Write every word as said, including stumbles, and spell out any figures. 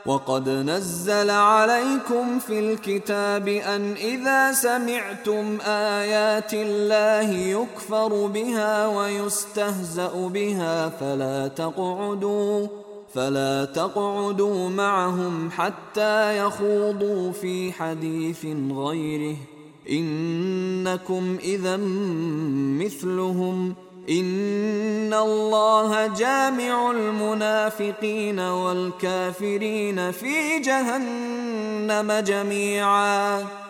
وقد نزل عليكم في الكتاب أن إذا سمعتم آيات الله يكفر بها ويستهزأ بها فلا تقعدوا فلا تقعدوا معهم حتى يخوضوا في حديث غيره إنكم إذا مثلهم إن الله جامع المنافقين والكافرين في جهنم جميعا.